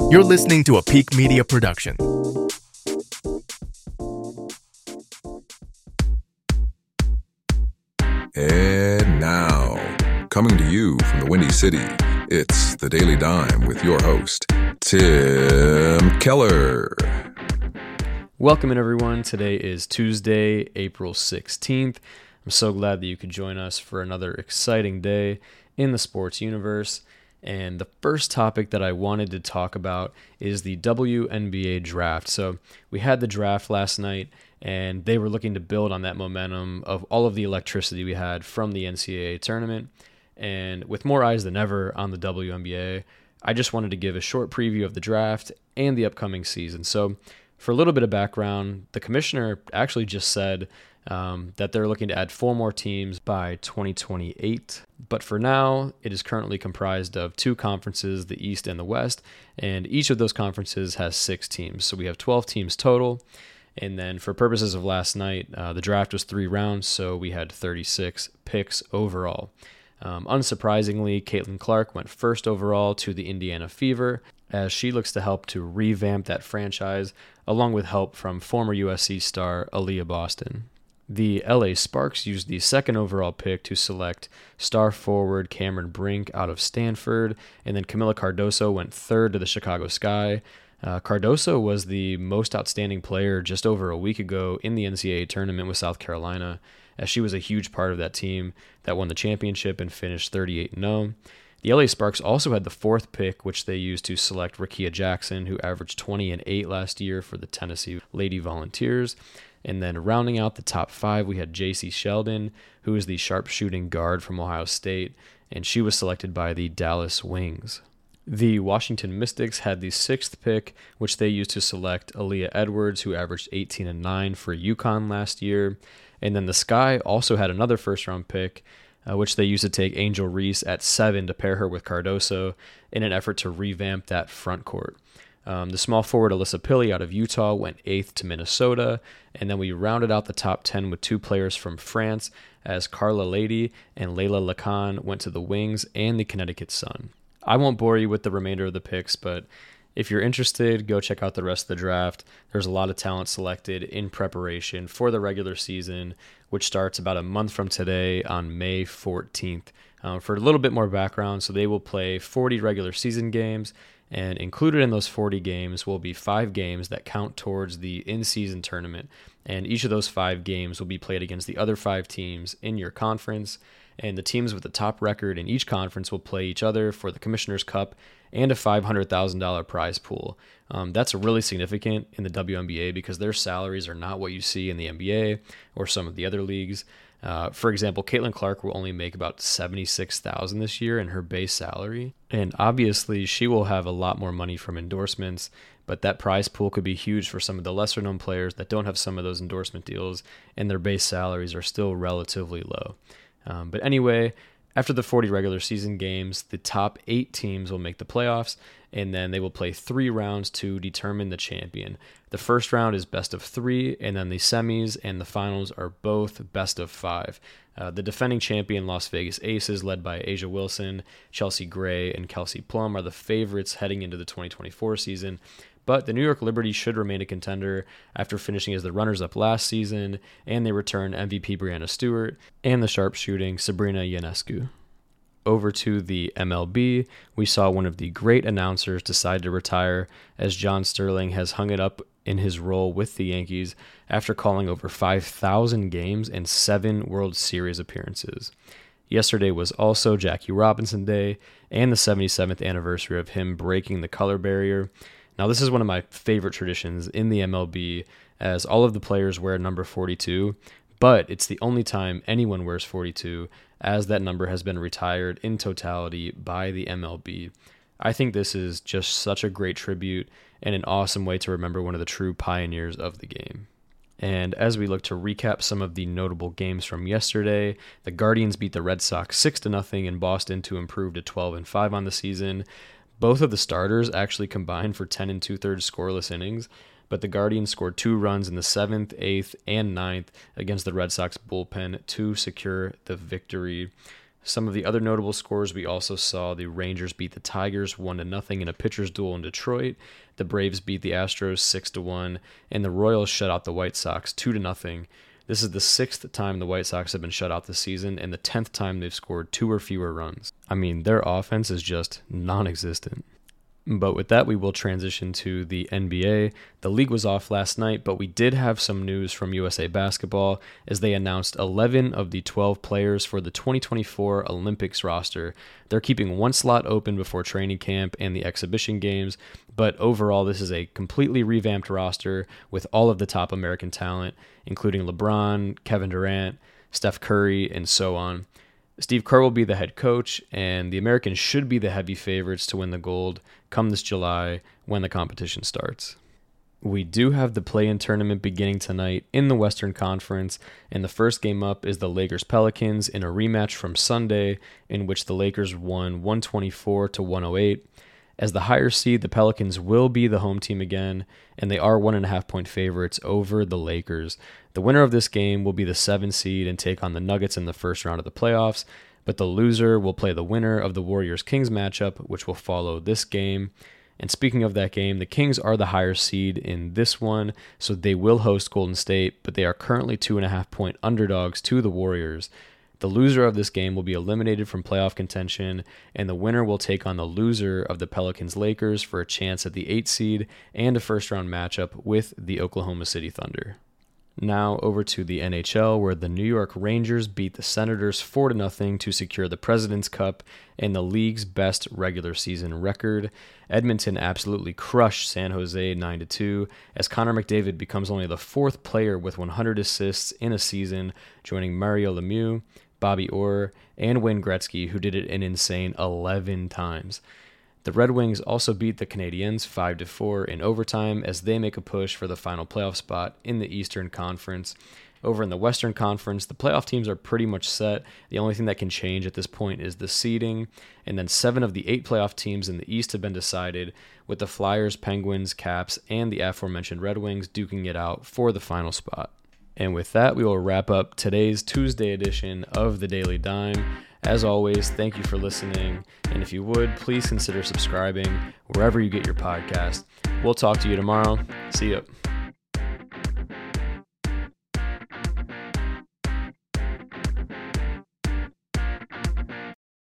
You're listening to a Peak Media production. And now, coming to you from the Windy City, it's The Daily Dime with your host, Tim Keller. Welcome in, everyone. Today is Tuesday, April 16th. I'm so glad that you could join us for another exciting day in the sports universe. And the first topic that I wanted to talk about is the WNBA draft. So we had the draft last night, and they were looking to build on that momentum of all of the electricity we had from the NCAA tournament. And with more eyes than ever on the WNBA, I just wanted to give a short preview of the draft and the upcoming season. So for a little bit of background, the commissioner actually just said that they're looking to add 4 more teams by 2028. But for now, it is currently comprised of 2 conferences, the East and the West, and each of those conferences has 6 teams. So we have 12 teams total. And then for purposes of last night, the draft was 3 rounds, so we had 36 picks overall. Unsurprisingly, Caitlin Clark went first overall to the Indiana Fever, as she looks to help to revamp that franchise, along with help from former USC star Aaliyah Boston. The LA Sparks used the 2nd overall pick to select star forward Cameron Brink out of Stanford, and then Camila Cardoso went 3rd to the Chicago Sky. Cardoso was the most outstanding player just over a week ago in the NCAA tournament with South Carolina, as she was a huge part of that team that won the championship and finished 38-0. The LA Sparks also had the 4th pick, which they used to select Rickea Jackson, who averaged 20 and 8 last year for the Tennessee Lady Volunteers. And then rounding out the top 5, we had J.C. Sheldon, who is the sharpshooting guard from Ohio State, and she was selected by the Dallas Wings. The Washington Mystics had the 6th pick, which they used to select Aaliyah Edwards, who averaged 18 and 9 for UConn last year. And then the Sky also had another first-round pick, which they used to take Angel Reese at 7 to pair her with Cardoso in an effort to revamp that front court. The small forward Alyssa Pilley out of Utah went 8th to Minnesota, and then we rounded out the top 10 with 2 players from France, as Carla Lady and Layla Lacan went to the Wings and the Connecticut Sun. I won't bore you with the remainder of the picks, but if you're interested, go check out the rest of the draft. There's a lot of talent selected in preparation for the regular season, which starts about a month from today on May 14th. For a little bit more background, so they will play 40 regular season games, and included in those 40 games will be 5 games that count towards the in-season tournament. And each of those 5 games will be played against the other 5 teams in your conference. And the teams with the top record in each conference will play each other for the Commissioner's Cup and a $500,000 prize pool. That's really significant in the WNBA because their salaries are not what you see in the NBA or some of the other leagues. For example, Caitlin Clark will only make about $76,000 this year in her base salary. And obviously, she will have a lot more money from endorsements, but that prize pool could be huge for some of the lesser-known players that don't have some of those endorsement deals, and their base salaries are still relatively low. But anyway, after the 40 regular season games, the top 8 teams will make the playoffs, and then they will play 3 rounds to determine the champion. The first round is best of 3, and then the semis and the finals are both best of 5. The defending champion Las Vegas Aces, led by Asia Wilson, Chelsea Gray, and Kelsey Plum, are the favorites heading into the 2024 season. But the New York Liberty should remain a contender after finishing as the runners-up last season, and they return MVP Breanna Stewart and the sharpshooting Sabrina Ionescu. Over to the MLB, we saw one of the great announcers decide to retire, as John Sterling has hung it up in his role with the Yankees after calling over 5,000 games and 7 World Series appearances. Yesterday was also Jackie Robinson Day and the 77th anniversary of him breaking the color barrier. Now, this is one of my favorite traditions in the MLB, as all of the players wear number 42, but it's the only time anyone wears 42, as that number has been retired in totality by the MLB. I think this is just such a great tribute and an awesome way to remember one of the true pioneers of the game. And as we look to recap some of the notable games from yesterday, the Guardians beat the Red Sox 6-0 in Boston to improve to 12-5 on the season. Both of the starters actually combined for 10 2/3 scoreless innings, but the Guardians scored 2 runs in the 7th, 8th, and 9th against the Red Sox bullpen to secure the victory. Some of the other notable scores we also saw: the Rangers beat the Tigers 1-0 in a pitcher's duel in Detroit. The Braves beat the Astros 6-1, and the Royals shut out the White Sox 2-0. This is the 6th time the White Sox have been shut out this season, and the 10th time they've scored 2 or fewer runs. I mean, their offense is just non-existent. But with that, we will transition to the NBA. The league was off last night, but we did have some news from USA Basketball as they announced 11 of the 12 players for the 2024 Olympics roster. They're keeping one slot open before training camp and the exhibition games, but overall, this is a completely revamped roster with all of the top American talent, including LeBron, Kevin Durant, Steph Curry, and so on. Steve Kerr will be the head coach, and the Americans should be the heavy favorites to win the gold come this July when the competition starts. We do have the play-in tournament beginning tonight in the Western Conference, and the first game up is the Lakers-Pelicans in a rematch from Sunday, in which the Lakers won 124-108. As the higher seed, the Pelicans will be the home team again, and they are 1.5-point favorites over the Lakers. The winner of this game will be the 7 seed and take on the Nuggets in the first round of the playoffs, but the loser will play the winner of the Warriors-Kings matchup, which will follow this game. And speaking of that game, the Kings are the higher seed in this one, so they will host Golden State, but they are currently 2.5-point underdogs to the Warriors. The loser of this game will be eliminated from playoff contention, and the winner will take on the loser of the Pelicans-Lakers for a chance at the 8 seed and a first-round matchup with the Oklahoma City Thunder. Now over to the NHL, where the New York Rangers beat the Senators 4-0 to secure the President's Cup and the league's best regular season record. Edmonton absolutely crushed San Jose 9-2, as Connor McDavid becomes only the 4th player with 100 assists in a season, joining Mario Lemieux, Bobby Orr, and Wayne Gretzky, who did it an insane 11 times. The Red Wings also beat the Canadiens 5-4 in overtime as they make a push for the final playoff spot in the Eastern Conference. Over in the Western Conference, the playoff teams are pretty much set. The only thing that can change at this point is the seeding, and then 7 of the 8 playoff teams in the East have been decided, with the Flyers, Penguins, Caps, and the aforementioned Red Wings duking it out for the final spot. And with that, we will wrap up today's Tuesday edition of the Daily Dime. As always, thank you for listening, and if you would, please consider subscribing wherever you get your podcast. We'll talk to you tomorrow. See ya.